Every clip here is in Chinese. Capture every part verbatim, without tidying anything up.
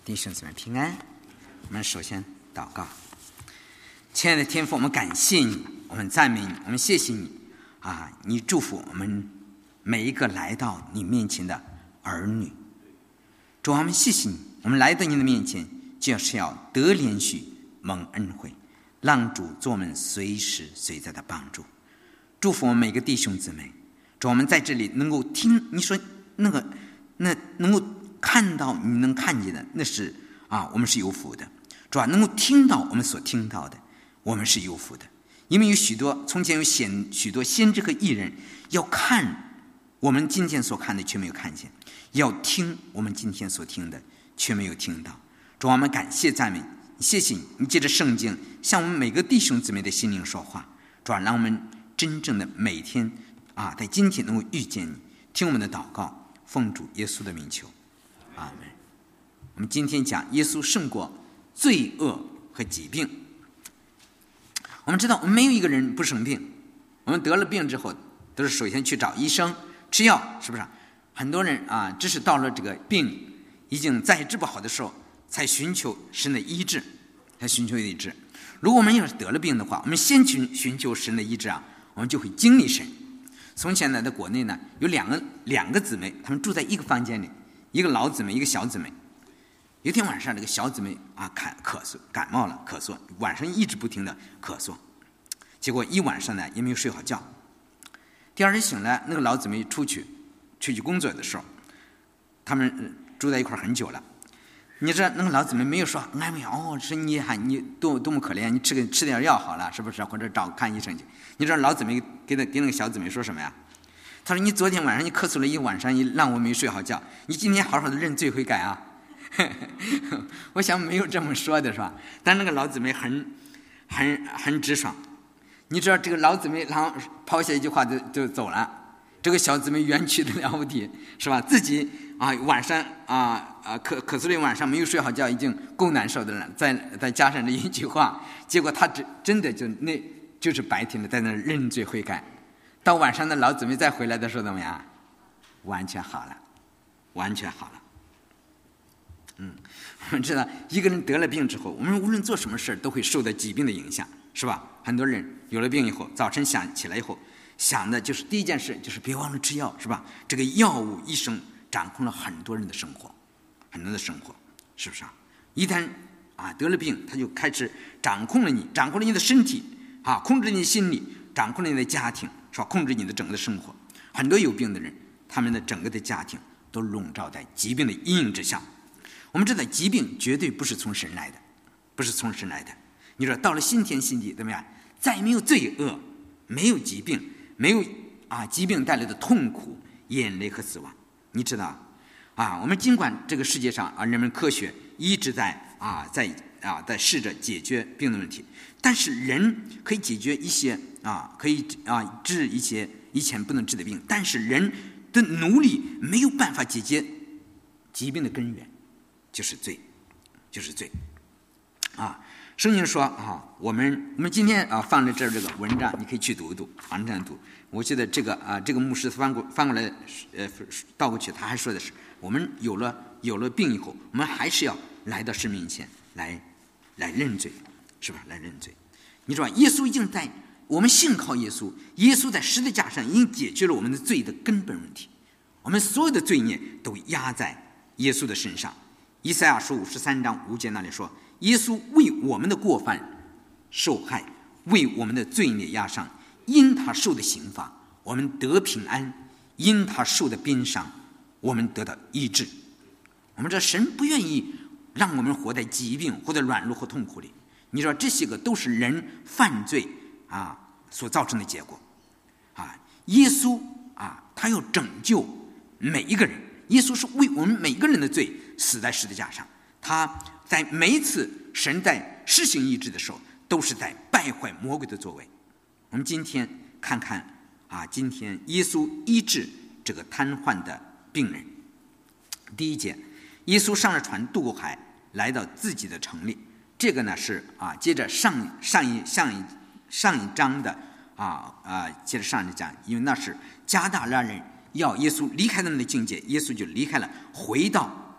弟兄姊妹平安。我们首先祷告。亲爱的天父，我们感谢你，我们赞美你，我们谢谢你啊！你祝福我们每一个来到你面前的儿女。主啊，我们谢谢你，我们来到你的面前就是要得连续蒙恩惠，让主做我们随时随在的帮助。祝福我们每个弟兄姊妹。主，我们在这里能够听你说那个那能够看到你能看见的，那是啊，我们是有福的。主啊，能够听到我们所听到的，我们是有福的。因为有许多从前有显许多先知和义人，要看我们今天所看的却没有看见，要听我们今天所听的却没有听到。主啊，我们感谢赞美，谢谢你，你借着圣经向我们每个弟兄姊妹的心灵说话。主啊，让我们真正的每天啊，在今天能够遇见你，听我们的祷告，奉主耶稣的名求。阿们。我们今天讲耶稣胜过罪恶和疾病。我们知道我们没有一个人不生病，我们得了病之后都是首先去找医生吃药，是不是？很多人啊，只是到了这个病已经再也治不好的时候才寻求神的医治，才寻求医治。如果我们要是得了病的话，我们先去寻求神的医治啊，我们就会经历神。从前呢，在国内呢，有两个两个姊妹，她们住在一个房间里，一个老姊妹，一个小姊妹。有一天晚上，这个小姊妹啊咳咳嗽，感冒了，咳嗽，晚上一直不停的咳嗽，结果一晚上呢也没有睡好觉。第二天醒来，那个老姊妹出去出去工作的时候，他们住在一块很久了。你知道那个老姊妹没有说安慰哦，是你喊你多多么可怜，你吃个吃点药好了，是不是？或者找看医生去。你知道老姊妹给他给那个小姊妹说什么呀？他说：“你昨天晚上你咳嗽了一晚上，你让我没睡好觉，你今天好好的认罪悔改啊。”我想没有这么说的是吧？但那个老姊妹很很很直爽。你知道这个老姊妹然后抛下一句话就就走了，这个小姊妹冤屈的了不得，是吧？自己啊晚上啊啊咳咳嗽了一晚上没有睡好觉，已经够难受的了，再再加上这一句话，结果她真真的就那就是白天的在那认罪悔改。到晚上的老姊妹再回来的时候怎么样？完全好了，完全好了。嗯，我们知道一个人得了病之后，我们无论做什么事都会受到疾病的影响，是吧？很多人有了病以后，早晨想起来以后想的就是第一件事就是别忘了吃药，是吧？这个药物一生掌控了很多人的生活，很多人的生活，是不是啊？一旦啊得了病，他就开始掌控了你，掌控了你的身体啊，控制你的心理，掌控了你的家庭，是吧？控制你的整个的生活。很多有病的人，他们的整个的家庭都笼罩在疾病的阴影之下。我们知道疾病绝对不是从神来的，不是从神来的。你说到了新天新地怎么样？再没有罪恶，没有疾病，没有啊疾病带来的痛苦、眼泪和死亡。你知道啊？我们尽管这个世界上啊，人们科学一直在啊在啊在试着解决病的问题，但是人可以解决一些啊可以啊治一些以前不能治的病，但是人的努力没有办法解决疾病的根源。就是罪，就是罪，啊！圣经说啊，我们我们今天啊放在这儿这个文章，你可以去读一读，反正读。我记得这个啊，这个牧师翻过翻过来，呃，倒过去，他还说的是，我们有了有了病以后，我们还是要来到神面前来来认罪，是吧？来认罪。你说耶稣已经在我们信靠耶稣，耶稣在十字架上已经解决了我们的罪的根本问题，我们所有的罪孽都压在耶稣的身上。以赛亚书五十三章五节那里说，耶稣为我们的过犯受害，为我们的罪孽压伤，因他受的刑罚我们得平安，因他受的鞭伤我们得到医治。我们知道神不愿意让我们活在疾病或者软弱或痛苦里，你说这些个都是人犯罪啊所造成的结果啊。耶稣啊他要拯救每一个人，耶稣是为我们每个人的罪死在十字架上，他在每一次神在施行医治的时候，都是在败坏魔鬼的作为。我们今天看看啊，今天耶稣医治这个瘫痪的病人。第一节，耶稣上了船渡过海，来到自己的城里。这个呢是啊，接着上上一上一上一章的啊啊，接着上一讲，因为那是加大拉人要耶稣离开他们的境界，耶稣就离开了，回到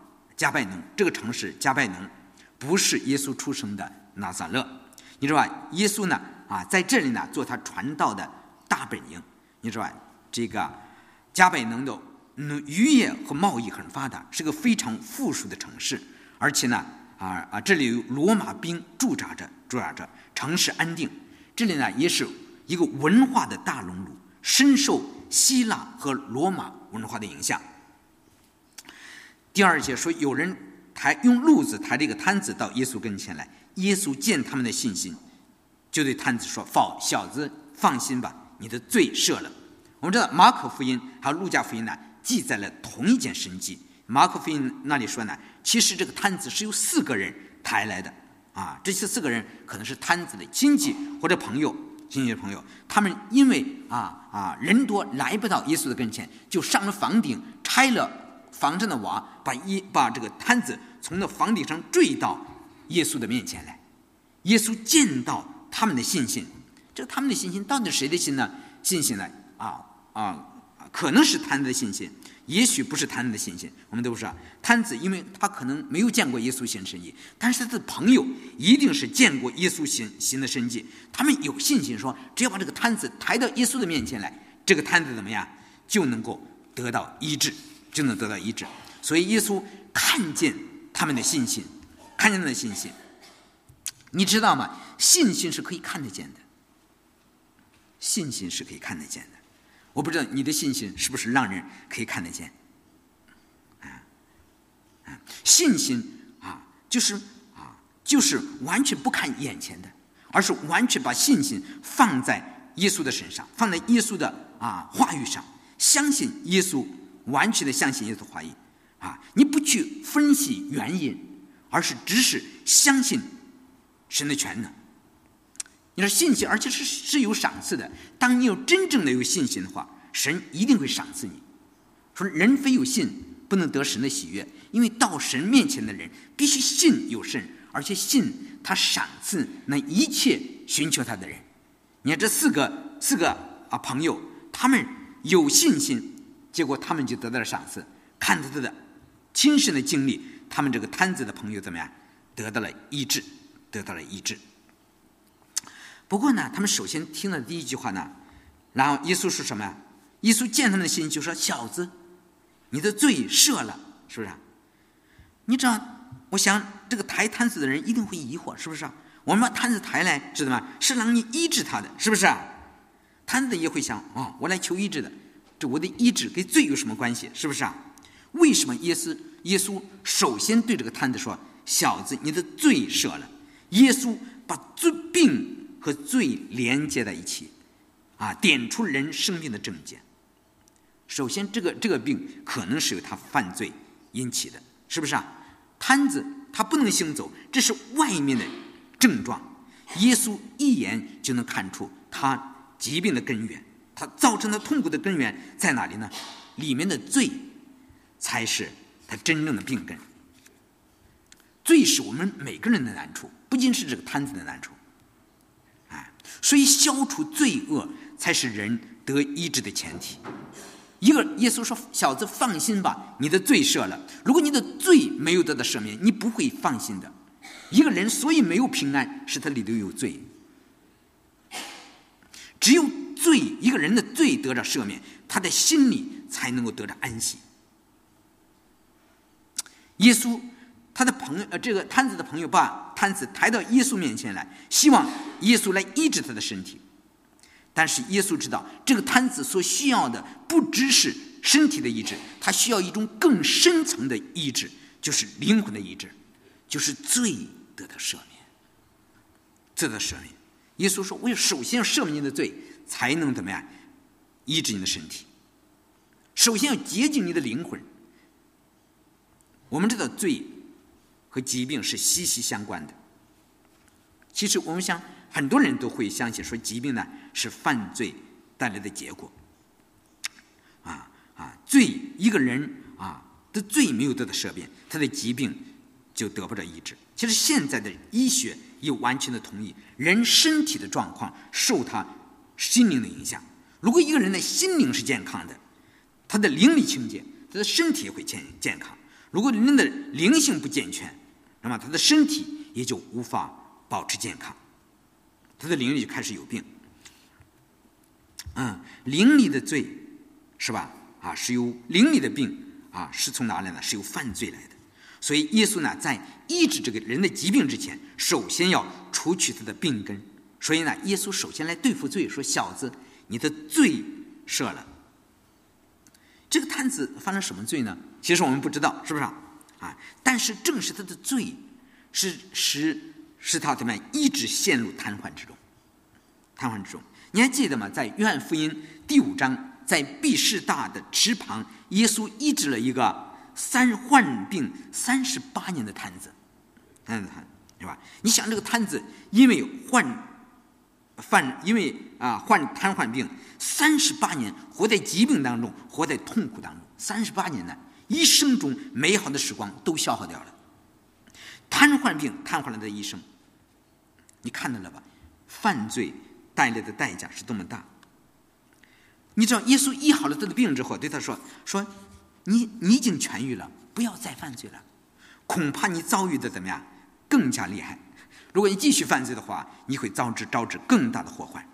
加百农，这个城市加百农不是耶稣出生的拿撒勒。你知道吧？耶稣呢啊，在这里呢做他传道的大本营。你知道吧？这个加百农的渔业和贸易很发达，是个非常富庶的城市，而且呢啊啊，这里有罗马兵驻扎着，驻扎着，城市安定。这里呢也是一个文化的大熔炉，深受希腊和罗马文化的影响。第二节说，有人抬用褥子抬这个摊子到耶稣跟前来，耶稣见他们的信心，就对摊子说：“放小子，放心吧，你的罪赦了。”我们知道马可福音还有路加福音呢，记载了同一件神迹。马可福音那里说呢，其实这个摊子是由四个人抬来的啊，这些四个人可能是摊子的亲戚或者朋友，亲戚的朋友，他们因为啊啊人多来不到耶稣的跟前，就上了房顶，拆了房上的瓦，把一把这个摊子从那房顶上坠到耶稣的面前来。耶稣见到他们的信心，这个他们的信心到底是谁的心呢？信心呢啊啊，可能是摊子的信心，也许不是摊子的信心。我们都知道，摊子因为他可能没有见过耶稣行神迹，但是他的朋友一定是见过耶稣行行的神迹，他们有信心说，只要把这个摊子抬到耶稣的面前来，这个摊子怎么样就能够得到医治，就能得到医治。所以耶稣看见他们的信心，看见他们的信心。你知道吗？信心是可以看得见的，信心是可以看得见的。我不知道你的信心是不是让人可以看得见。啊啊、信心啊，就是啊，就是完全不看眼前的，而是完全把信心放在耶稣的身上，放在耶稣的啊话语上，相信耶稣，完全的相信耶稣的话语啊！你不去分析原因，而是只是相信神的全能。你说信心，而且是是有赏赐的。当你有真正的有信心的话，神一定会赏赐你。说人非有信，不能得神的喜悦，因为到神面前的人必须信有神，而且信他赏赐那一切寻求他的人。你看这四个四个啊朋友，他们有信心，结果他们就得到了赏赐。看到他的亲身的经历，他们这个摊子的朋友怎么样？得到了医治，得到了医治。不过呢，他们首先听了第一句话呢，然后耶稣说什么呀？耶稣见他们的心就说：“小子，你的罪赦了。”是不是？你知道，我想这个抬摊子的人一定会疑惑，是不是？我们把摊子抬来，知道吗？是让你医治他的，是不是？摊子也会想：哦，我来求医治的，这我的医治跟罪有什么关系？是不是？为什么耶稣耶稣首先对这个摊子说：“小子，你的罪赦了。”耶稣把罪病和罪连接在一起，啊，点出人生命的症结。首先，这个这个病可能是由他犯罪引起的，是不是啊？摊子他不能行走，这是外面的症状。耶稣一眼就能看出他疾病的根源，他造成的痛苦的根源在哪里呢？里面的罪才是他真正的病根。罪是我们每个人的难处，不仅是这个摊子的难处。所以消除罪恶才是人得医治的前提。一个耶稣说：“小子，放心吧，你的罪赦了。”如果你的罪没有得到赦免，你不会放心的。一个人所以没有平安，是他里头有罪。只有罪，一个人的罪得到赦免，他的心里才能够得到安息。耶稣他的朋友，呃，这个摊子的朋友把摊子抬到耶稣面前来，希望耶稣来医治他的身体。但是耶稣知道，这个摊子所需要的不只是身体的医治，他需要一种更深层的医治，就是灵魂的医治，就是罪得到赦免，得到赦免。耶稣说：“我要首先要赦免你的罪，才能怎么样医治你的身体。首先要洁净你的灵魂。”我们知道罪和疾病是息息相关的。其实我们想，很多人都会相信说，疾病呢是犯罪带来的结果。啊啊，罪一个人啊的罪没有得到赦免，他的疾病就得不到医治。其实现在的医学也完全的同意，人身体的状况受他心灵的影响。如果一个人的心灵是健康的，他的灵里清洁，他的身体也会健健康。 如果人的灵性不健全，那么他的身体也就无法保持健康，他的灵里就开始有病。嗯，灵里的罪是吧？啊，是由灵里的病啊，是从哪来呢？是由犯罪来的。所以耶稣呢，在医治这个人的疾病之前，首先要除去他的病根。所以呢，耶稣首先来对付罪，说：“小子，你的罪赦了。”这个摊子犯了什么罪呢？其实我们不知道，是不是啊？啊，但是正是他的罪，是使使他怎么样一直陷入瘫痪之中，瘫痪之中。你还记得吗？在约翰福音第五章，在毕士大的池旁，耶稣医治了一个三患病三十八年的瘫子，瘫子是吧？你想这个瘫子，因为患犯，因为啊患瘫痪病，三十八年活在疾病当中，活在痛苦当中，三十八年呢，一生中美好的时光都消耗掉了。瘫痪病瘫痪了的一生，你看到了吧？犯罪带来的代价是多么大！你知道耶稣医好了他的病之后，对他说：“说你你已经痊愈了，不要再犯罪了。恐怕你遭遇的怎么样更加厉害。如果你继续犯罪的话，你会招致招致更大的祸患。”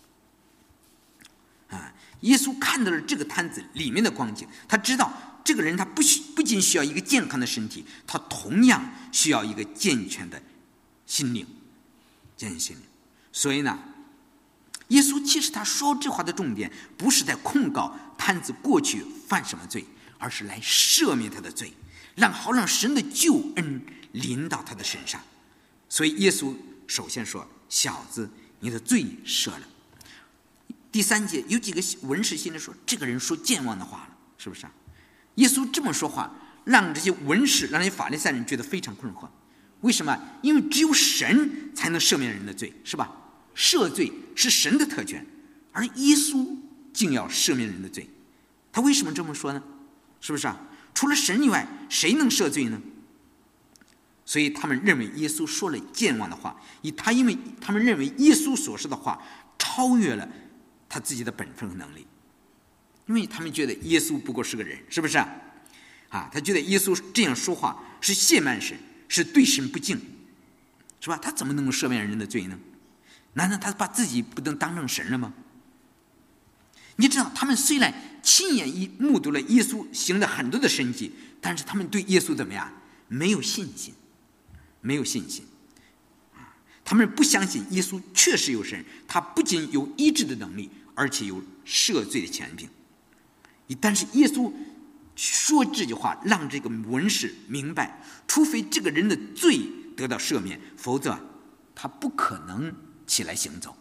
啊！耶稣看到了这个摊子里面的光景，他知道这个人他不需不仅需要一个健康的身体，他同样需要一个健全的心灵，健全心灵。所以呢，耶稣其实他说这话的重点不是在控告摊子过去犯什么罪，而是来赦免他的罪，让好让神的救恩临到他的身上。所以耶稣首先说：“小子，你的罪赦了。”第三节有几个文士心里说：“这个人说健忘的话了，是不是啊？”耶稣这么说话，让这些文士、让这些法利赛人觉得非常困惑。为什么？因为只有神才能赦免人的罪，是吧？赦罪是神的特权，而耶稣竟要赦免人的罪，他为什么这么说呢？是不是啊？除了神以外，谁能赦罪呢？所以他们认为耶稣说了健忘的话，以他因为他们认为耶稣所说的话超越了他自己的本分和能力，因为他们觉得耶稣不过是个人，是不是啊？啊，他觉得耶稣这样说话是亵慢神，是对神不敬，是吧？他怎么能够赦免人的罪呢？难道他把自己不能当成神了吗？你知道，他们虽然亲眼一目睹了耶稣行了很多的神迹，但是他们对耶稣怎么样？没有信心，没有信心。他们不相信耶稣确实有神，他不仅有医治的能力，而且有赦罪的权柄。但是耶稣说这句话，让这个文士明白，除非这个人的罪得到赦免，否则他不可能起来行走。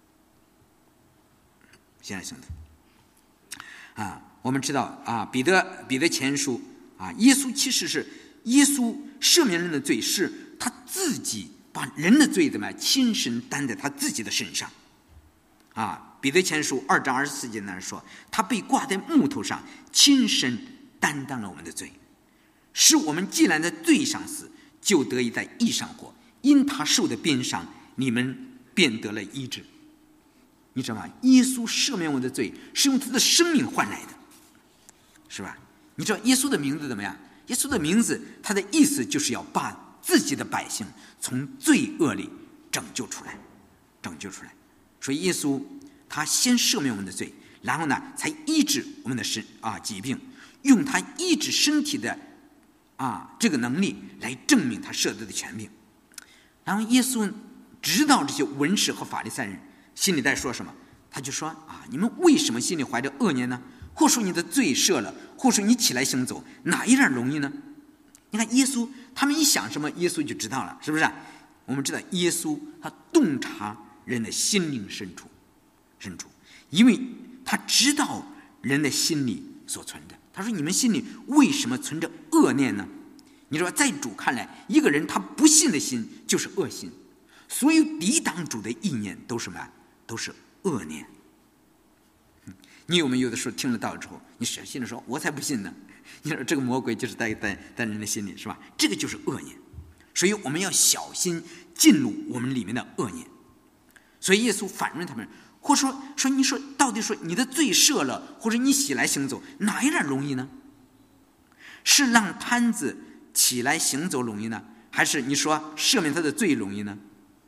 起来行走啊！我们知道啊，彼得彼得前书啊，耶稣其实是耶稣赦免人的罪，是他自己把人的罪怎么样亲身担在他自己的身上啊。彼得前书二章二十四节那说，他被挂在木头上，亲身担当了我们的罪，使我们既然在罪上死，就得以在义上活。因他受的鞭伤，你们便得了医治。你知道吗？耶稣赦免我的罪，是用他的生命换来的，是吧？你知道耶稣的名字怎么样？耶稣的名字，他的意思就是要把自己的百姓从罪恶里拯救出来，拯救出来。所以耶稣他先赦免我们的罪，然后呢，才医治我们的身啊疾病，用他医治身体的啊这个能力来证明他赦罪的权柄。然后耶稣知道这些文士和法利赛人心里在说什么，他就说啊，你们为什么心里怀着恶念呢？或说你的罪赦了，或说你起来行走，哪一样容易呢？你看耶稣，他们一想什么，耶稣就知道了，是不是？我们知道耶稣他洞察人的心灵深处，深处，因为他知道人的心里所存的。他说：“你们心里为什么存着恶念呢？”你说，在主看来，一个人他不信的心就是恶心，所有抵挡主的意念都是什么？都是恶念。你有没有有的时候听了道之后，你心里说：“我才不信呢！”你说这个魔鬼就是在在在人的心里，是吧？这个就是恶念，所以我们要小心进入我们里面的恶念。所以耶稣反问他们，或者说说你说到底说你的罪赦了，或者你起来行走，哪一样容易呢？ 是让瘫子起来行走容易呢，还是你说赦免他的罪容易呢？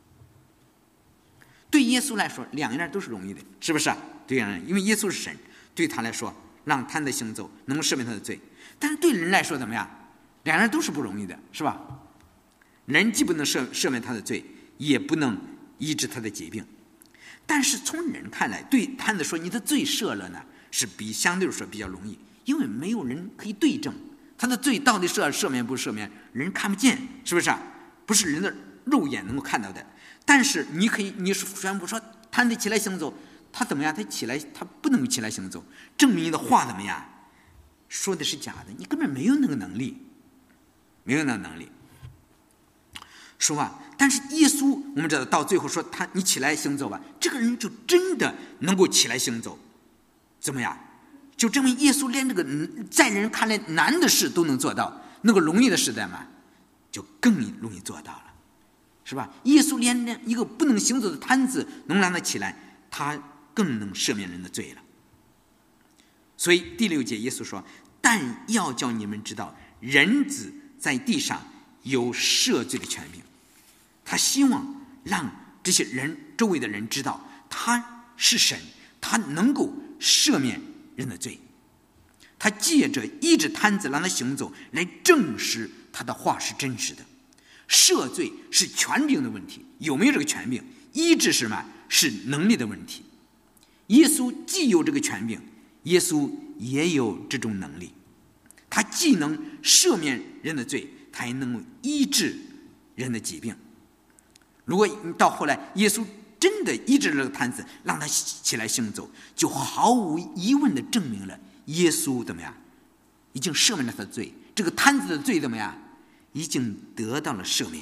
对耶稣来说，两样都是容易的，是不是？对人，因为耶稣是神，对他来说，让瘫子行走能够赦免他的罪。但是对人来说怎么样？两人都是不容易的，是吧？人既不能 赦, 赦免他的罪，也不能医治他的疾病。但是从人看来，对瘫子说你的罪赦了呢，是比相对来说比较容易，因为没有人可以对证他的罪到底赦赦免不赦免，人看不见，是不是？不是人的肉眼能够看到的。但是你可以，你宣布说瘫子起来行走，他怎么样？他起来，他不能起来行走，证明你的话怎么样？说的是假的，你根本没有那个能力，没有那个能力。说吧，但是耶稣我们知道到最后说他你起来行走吧，这个人就真的能够起来行走，怎么样？就证明耶稣连这个在人看来难的事都能做到，那个容易的事在嘛，就更容易做到了，是吧？耶稣连一个不能行走的瘫子能让他起来，他更能赦免人的罪了。所以第六节耶稣说，但要叫你们知道人子在地上有赦罪的权柄。他希望让这些人周围的人知道他是神，他能够赦免人的罪。他借着医治瘫子让他行走来证实他的话是真实的。赦罪是权柄的问题，有没有这个权柄？医治是什么？是能力的问题。耶稣既有这个权柄，耶稣也有这种能力。他既能赦免人的罪，他也能够医治人的疾病。如果到后来耶稣真的医治了这个瘫子，让他起来行走，就毫无疑问地证明了耶稣怎么样，已经赦免了他的罪，这个瘫子的罪怎么样，已经得到了赦免。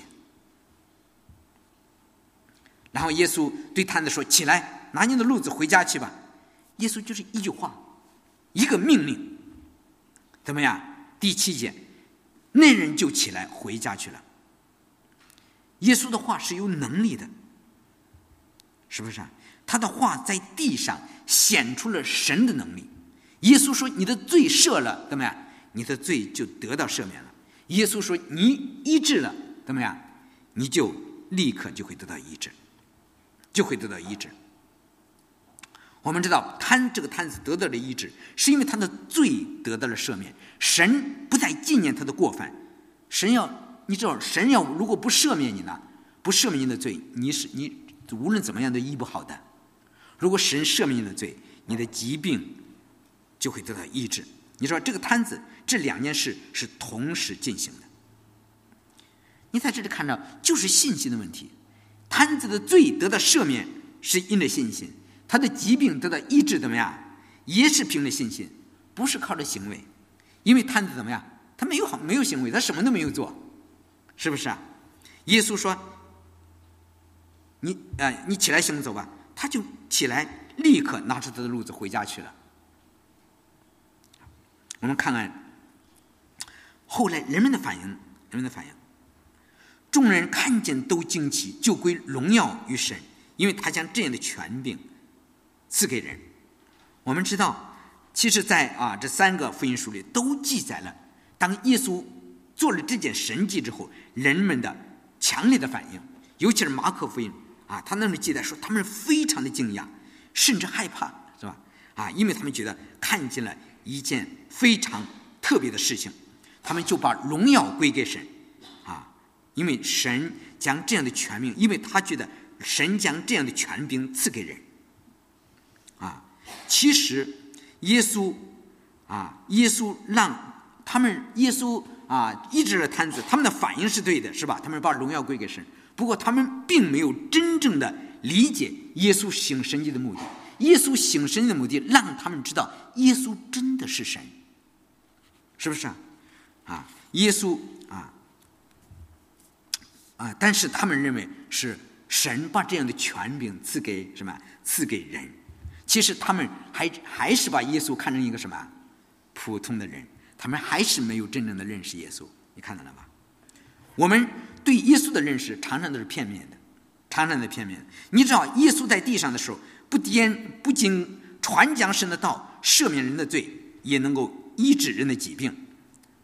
然后耶稣对瘫子说，起来，拿你的褥子回家去吧。耶稣就是一句话，一个命令，怎么样？第七节，那人就起来回家去了。耶稣的话是有能力的，是不是？他的话在地上显出了神的能力。耶稣说你的罪赦了，怎么样？你的罪就得到赦免了。耶稣说你医治了，怎么样？你就立刻就会得到医治，就会得到医治。我们知道瘫这个瘫子得到了医治，是因为他的罪得到了赦免，神不再纪念他的过犯。神要你知道，神要如果不赦免你呢，不赦免你的罪，你是你无论怎么样都医不好的。如果神赦免你的罪，你的疾病就会得到医治。你说这个瘫子，这两件事是同时进行的。你在这里看到，就是信心的问题。瘫子的罪得到赦免是因着信心，他的疾病得到医治怎么样，也是凭着信心，不是靠着行为。因为瘫子怎么样，他没有好没有行为，他什么都没有做。是不是啊？耶稣说你、呃、你起来行走吧，他就起来，立刻拿出他的褥子回家去了。我们看看后来人们的反应，人们的反应，众人看见都惊奇，就归荣耀于神，因为他将这样的权柄赐给人。我们知道其实在啊这三个福音书里都记载了，当耶稣做了这件神迹之后，人们的强烈的反应，尤其是马可福音啊，他那里记载说，他们非常的惊讶，甚至害怕，是吧？啊，因为他们觉得看见了一件非常特别的事情，他们就把荣耀归给神啊，因为神将这样的权柄，因为他觉得神将这样的权柄赐给人啊。其实耶稣啊，耶稣让他们，耶稣啊，医治了瘫子，他们的反应是对的，是吧？他们把荣耀归给神。不过他们并没有真正的理解耶稣行神迹的目的。耶稣行神迹的目的，让他们知道耶稣真的是神，是不是啊？啊，耶稣啊啊！但是他们认为是神把这样的权柄赐给什么？赐给人。其实他们还还是把耶稣看成一个什么？普通的人。他们还是没有真正的认识耶稣，你看到了吗？我们对耶稣的认识常常都是片面的，常常的片面的。你知道耶稣在地上的时候，不颠不仅传讲神的道，赦免人的罪，也能够医治人的疾病，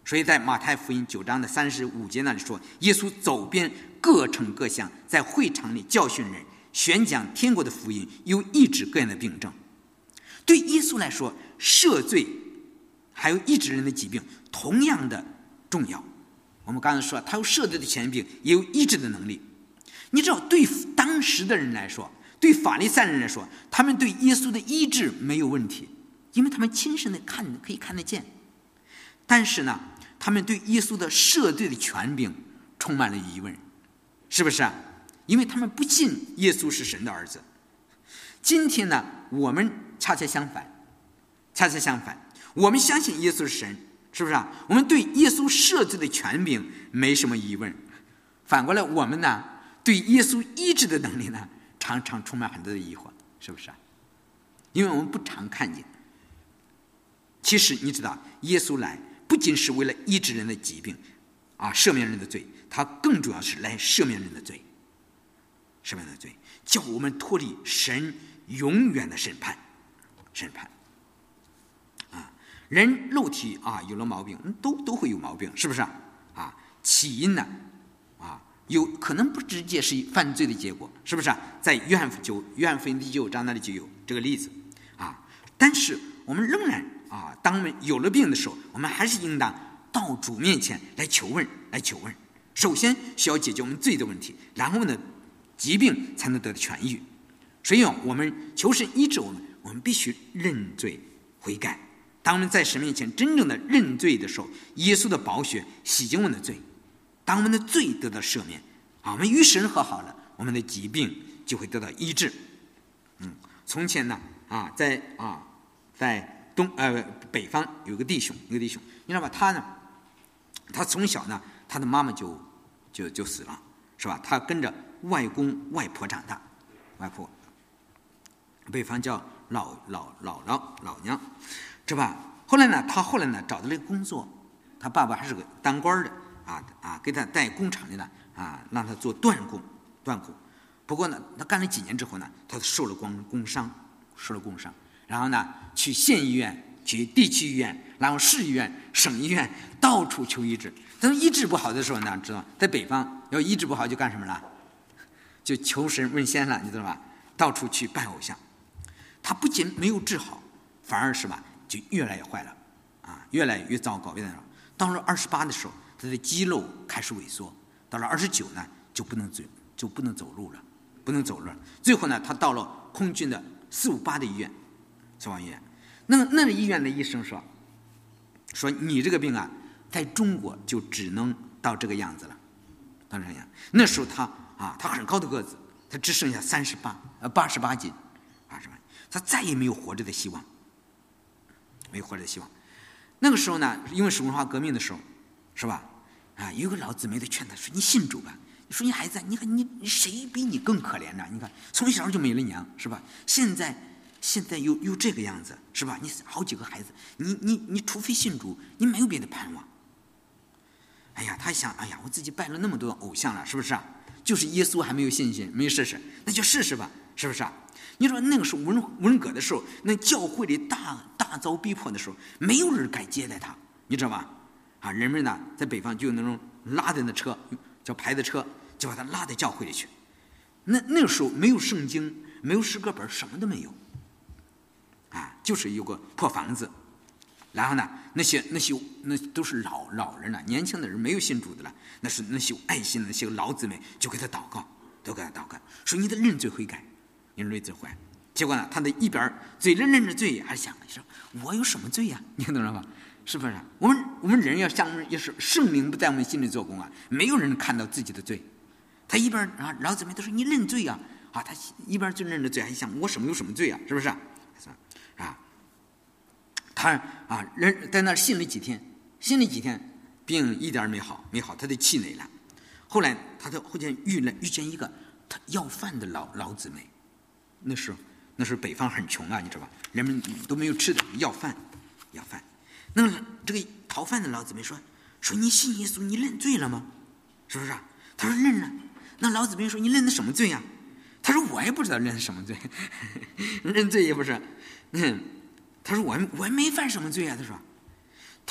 所以在马太福音九章的三十五节那里说，耶稣走遍各城各乡，在会场里教训人，宣讲天国的福音，又医治各样的病症。对耶稣来说，赦罪还有医治人的疾病同样的重要。我们刚才说他有赦罪的权柄，也有医治的能力。你知道，对当时的人来说，对法利赛人来说，他们对耶稣的医治没有问题，因为他们亲身的看可以看得见。但是呢，他们对耶稣的赦罪的权柄充满了疑问，是不是啊？因为他们不信耶稣是神的儿子。今天呢，我们恰恰相反，恰恰相反，我们相信耶稣是神，是不是啊？我们对耶稣赦罪的权柄没什么疑问。反过来，我们呢，对耶稣医治的能力呢，常常充满很多的疑惑，是不是啊？因为我们不常看见。其实你知道，耶稣来不仅是为了医治人的疾病啊，赦免人的罪，他更主要是来赦免人的罪，赦免人的罪，叫我们脱离神永远的审判，审判啊！人肉体啊有了毛病，都都会有毛病，是不是啊？啊，起因呢啊，有可能不直接是犯罪的结果，是不是啊？在约翰九约翰福音第九章那里就有这个例子啊。但是我们仍然啊，当我们有了病的时候，我们还是应当到主面前来求问，来求问。首先需要解决我们罪的问题，然后呢，疾病才能得到痊愈。所以我们求神医治我们，我们必须认罪悔改。当我们在神面前真正的认罪的时候，耶稣的宝血洗净我们的罪，当我们的罪得到赦免啊，我们与神和好了，我们的疾病就会得到医治。嗯，从前呢啊，在啊在东呃北方有个弟兄，一个弟兄，你知道吧？他呢，他从小呢，他的妈妈就就就死了，是吧？他跟着外公外婆长大，外婆北方叫老老姥姥老娘，是吧？后来呢，他后来呢找到了一个工作，他爸爸还是个当官的啊啊，给他带工厂里呢啊，让他做锻工锻工。不过呢，他干了几年之后呢，他受了工工伤，受了工伤，然后呢，去县医院、去地区医院，然后市医院、省医院，到处求医治。但是医治不好的时候呢，知道在北方要医治不好就干什么了？就求神问仙了，你知道吧？到处去拜偶像。他不仅没有治好，反而是吧，就越来越坏了，啊，越来越糟糕，越来越糟糕。到了二十八的时候，他的肌肉开始萎缩。到了二十九呢，就不能走，就不能走路了，不能走路了。最后呢，他到了空军的四五八的医院，消防医院。那个那个医院的医生说，说你这个病啊，在中国就只能到这个样子了，到这样。那时候他啊，他很高的个子，他只剩下三十八呃八十八斤，八十八，他再也没有活着的希望，没有活着的希望。那个时候呢，因为是文化革命的时候，是吧？啊，有个老姊妹的劝他说：“你信主吧。”你说你孩子，你看你谁比你更可怜呢？你看从小就没了娘，是吧？现在现在又又这个样子，是吧？你好几个孩子，你你你除非信主，你没有别的盼望。哎呀，他想，哎呀，我自己拜了那么多偶像了，是不是啊？就是耶稣还没有信心，没有试试，那就试试吧，是不是啊？你说那个时候文文革的时候，那教会里大大遭逼迫的时候，没有人敢接待他，你知道吧？啊，人们呢在北方就有那种拉的那车，叫牌子车，就把他拉到教会里去。那那个时候没有圣经，没有诗歌本，什么都没有，啊，就是有个破房子。然后呢，那些那些那都是老老人了，年轻的人没有信主的了，那是那些有爱心的那些老姊妹就给他祷告，都给他祷告，说你的认罪悔改，你认罪悔改。结果呢，他的一边嘴里认着罪，还想说我有什么罪呀、啊？你懂了吗？是不是？我们我们人要像也是圣灵不在我们心里做工啊，没有人看到自己的罪。他一边啊，老姊妹都说你认罪啊，啊，他一边就认着罪，还想我什么有什么罪啊？是不是？啊，他啊，人在那儿信了几天，信了几天，病一点没好，没好，他就气馁了。后来他就后见遇了遇见一个他要饭的老老姊妹，那时候那时候北方很穷啊，你知道吧？人们都没有吃的，要饭，要饭。那这个讨饭的老姊妹说：“说你信耶稣，你认罪了吗？是不是、啊？”他说：“认了。”那老姊妹说：“你认的什么罪呀、啊？”他说：“我也不知道认的什么罪，认罪也不是。”嗯，他说：“我我没犯什么罪啊。”他说：“他说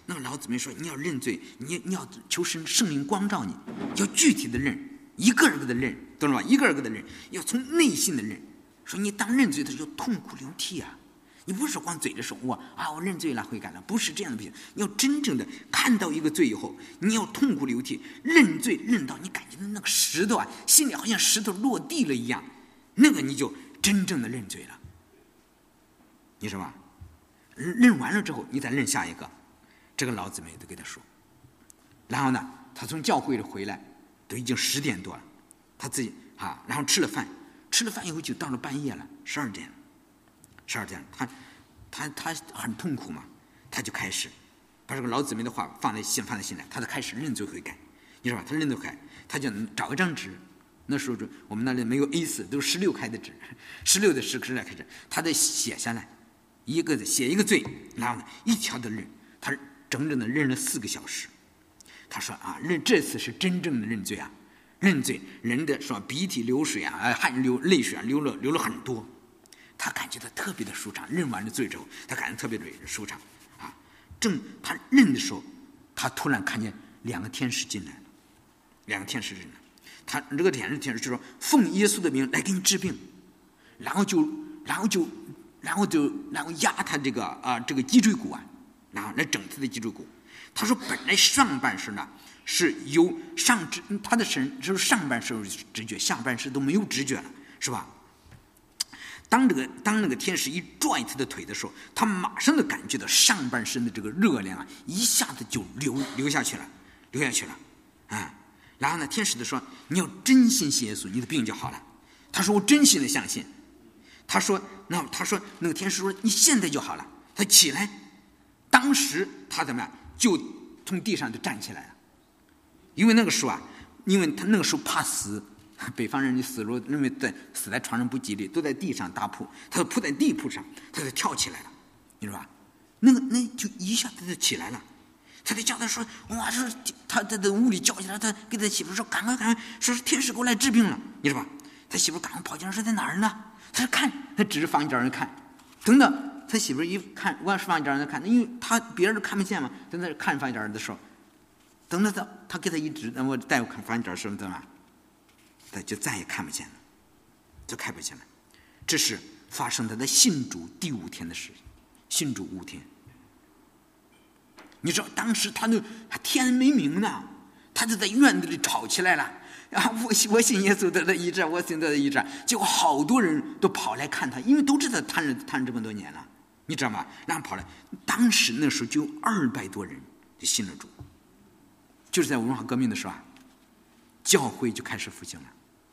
那个老姊妹说，你要认罪，你你要求神圣灵光照你，要具体的认，一个人个的认，懂了吧？一个人个的认，要从内心的认。说你当认罪的时候痛哭流涕啊，你不是光嘴着说我啊我认罪了悔改了，不是这样的不行。你要真正的看到一个罪以后，你要痛哭流涕，认罪认到你感觉到那个石头啊，心里好像石头落地了一样，那个你就真正的认罪了，你说吧？认完了之后，你再认下一个。这个老姊妹都给他说，然后呢，他从教会里回来，都已经十点多了，他自己啊，然后吃了饭，吃了饭以后就到了半夜了，十二点，十二点，他他他很痛苦嘛，他就开始把这个老姊妹的话放在心放在心里，他就开始认罪悔改，你知道吧？他认罪悔改，他就找一张纸，那时候就我们那里没有 A 四，都是十六开的纸，十六的十十来开始，他得写下来，一个写一个罪，然后呢一条的认，他整整的认了四个小时。他说啊，认这次是真正的认罪啊，认罪人的说鼻涕流水啊，汗流泪水啊，流了流了很多。他感觉到特别的舒畅，认完了罪之后，他感觉特别的舒畅啊。正他认的时候，他突然看见两个天使进来了，两个天使进来，他这个天使天使就说奉耶稣的名来给你治病，然后就然后就然后就然后压他这个啊这个脊椎骨啊。然后来整他的脊椎骨。他说本来上半身呢是由上肢，他的身就是上半身有直觉，下半身都没有直觉了，是吧？当这个当那个天使一拽他的腿的时候，他马上就感觉到上半身的这个热量啊，一下子就流流下去了，流下去了啊！然后呢，天使就说：“你要真心信耶稣，你的病就好了。”他说：“我真心的相信。”他说：“那他说那个天使说你现在就好了。”他起来。当时他怎么样，就从地上就站起来了，因为那个时候啊，因为他那个时候怕死，北方人的死路认为在死在床上不吉利，都在地上搭铺，他就铺在地铺上，他就跳起来了，你知道吧？那个那就一下子就起来了，他就叫他说，哇，说他他在屋里叫起来，他给他媳妇说，赶快赶快，说是天使给我来治病了，你知道吧？他媳妇赶快跑进来说在哪儿呢？他说看，他指着房间让人看，等等。他媳妇一看，往房间那看，因为他别人都看不见嘛。在那看房间的时候，等到他他给他一指，那我带我看房间的时候，怎么？他就再也看不见了，就看不见了。这是发生在他信主第五天的事，信主五天。你知道当时他就天没明呢，他就在院子里吵起来了。啊，我我信耶稣得了医治，我信得了医治，结果好多人都跑来看他，因为都知道瘫了瘫这么多年了。你知道吗？然后跑来，当时那时候就有二百多人就信了主，就是在文化革命的时候啊，教会就开始复兴了，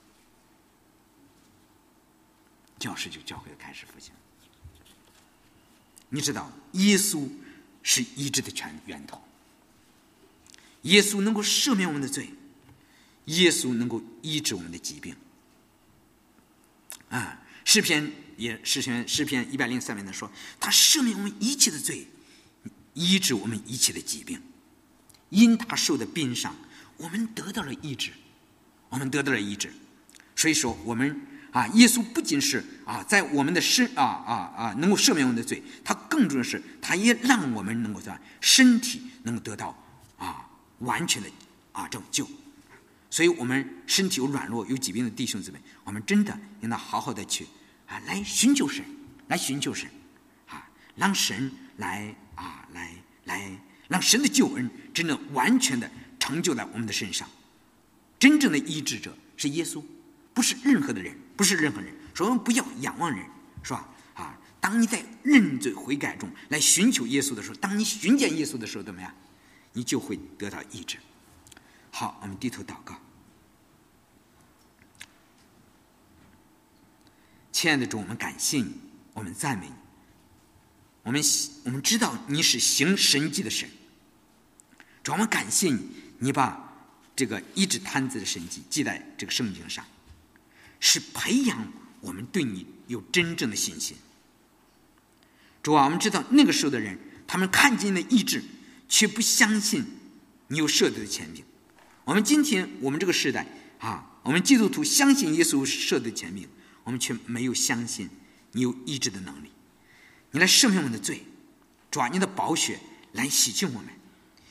教士就教会开始复兴。你知道，耶稣是医治的全源头，耶稣能够赦免我们的罪，耶稣能够医治我们的疾病。啊，诗篇也诗篇诗篇一百零三篇的说，他赦免我们一切的罪，医治我们一切的疾病。因他受的鞭伤，我们得到了医治，我们得到了医治。所以说，我们啊，耶稣不仅是啊，在我们的身啊啊啊能够赦免我们的罪，他更重要的是，他也让我们能够在身体能够得到啊完全的啊拯救。所以我们身体有软弱有疾病的弟兄姊妹，我们真的应当好好的去啊来寻求神，来寻求神啊，让神来啊来来让神的救恩真正完全的成就在我们的身上。真正的医治者是耶稣，不是任何的人，不是任何人。所以我们不要仰望人，是吧？啊，当你在认罪悔改中来寻求耶稣的时候，当你寻见耶稣的时候，怎么样？你就会得到医治。好，我们低头祷告。亲爱的主，我们感谢你，我们赞美你。我们我们知道你是行神迹的神，主，我们感谢你，你把这个医治瘫子的神迹记在这个圣经上，是培养我们对你有真正的信心。主啊，我们知道那个时候的人，他们看见了医治，却不相信你有赦罪的权柄。我们今天我们这个时代啊，我们基督徒相信耶稣赦罪的权柄，我们却没有相信你有医治的能力。你来赦免我们的罪，主啊，你的宝血来洗净我们，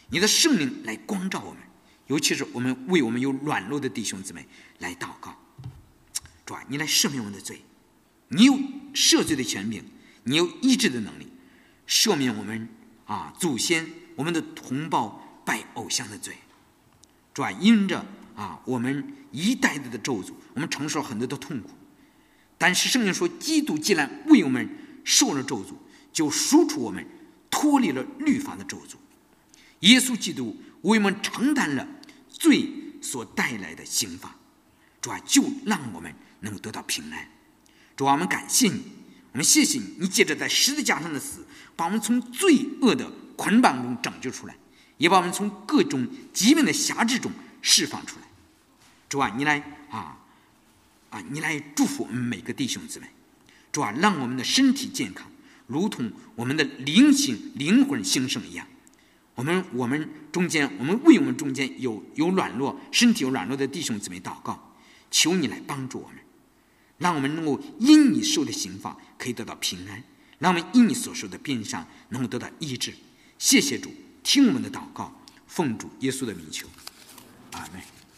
你的圣灵来光照我们，尤其是我们为我们有软弱的弟兄姊妹来祷告。主啊，你来赦免我们的罪，你有赦罪的权柄，你有医治的能力，赦免我们啊祖先我们的同胞拜偶像的罪。主啊，因着啊我们一代代的咒诅，我们承受很多的痛苦，但是圣经说，基督既然为我们受了咒诅，就赎出我们脱离了律法的咒诅。耶稣基督为我们承担了罪所带来的刑罚，主啊，就让我们能够得到平安。主啊，我们感谢你，我们谢谢你，你借着在十字架上的死，把我们从罪恶的捆绑中拯救出来，也把我们从各种疾病的辖制中释放出来。主啊，你来啊啊，你来祝福我们每个弟兄姊妹。主啊，让我们的身体健康，如同我们的灵性灵魂兴盛一样。我们我们中间，我们为我们中间有有软弱、身体有软弱的弟兄姊妹祷告，求你来帮助我们，让我们能够因你受的刑罚可以得到平安，让我们因你所受的鞭伤能够得到医治。谢谢主，听我们的祷告，奉主耶稣的名求，阿们。